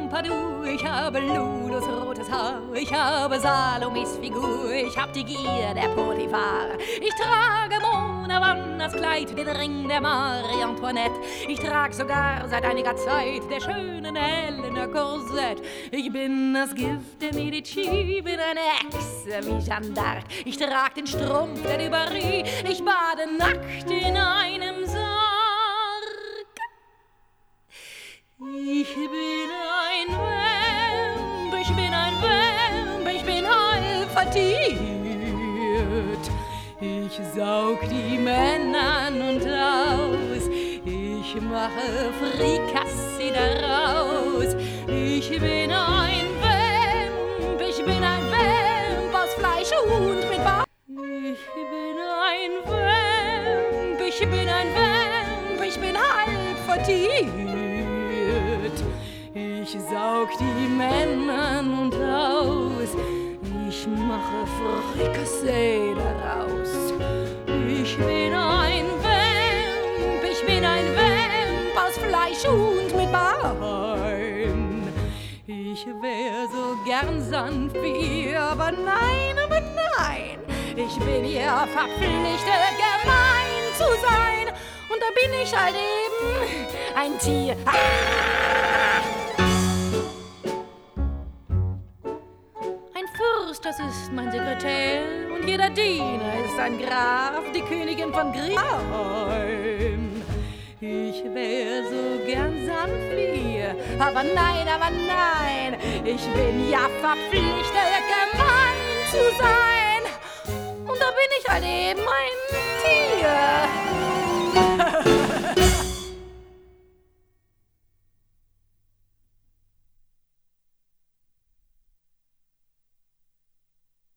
Pompadour, ich habe Lulos rotes Haar, ich habe Salomes Figur, ich hab die Gier der Potiphar. Ich trage Mona Wanners Kleid, den Ring der Marie Antoinette. Ich trag sogar seit einiger Zeit der schönen Helena Korsett. Ich bin das Gift der Medici, bin eine Hexe wie Jeanne d'Arc. Ich trag den Strumpf der Dubarry, ich bade nackt in einem Sarg. Ich bin ein Vamp, ich bin ein Vamp, ich bin halb vertiert. Ich saug die Männer an und aus, ich mache Frikassee daraus. Ich bin ein Vamp, ich bin ein Vamp aus Fleisch und mit Bauch. Ich bin ein Vamp, ich bin ein Vamp, ich bin halb vertiert. Ich saug die Männer an und aus, ich mache Frikassee daraus. Ich bin ein Vamp, ich bin ein Vamp aus Fleisch und mit Bein. Ich wär so gern sanft wie ihr, aber nein, ich bin ja verpflichtet, gemein zu sein. Und da bin ich halt eben ein Tier. Ein Fürst, das ist mein Sekretär, und jeder Diener ist ein Graf, die Königin von Griechenland. Ich wär so gern sanft wie ihr, aber nein, ich bin ja verpflichtet, gemein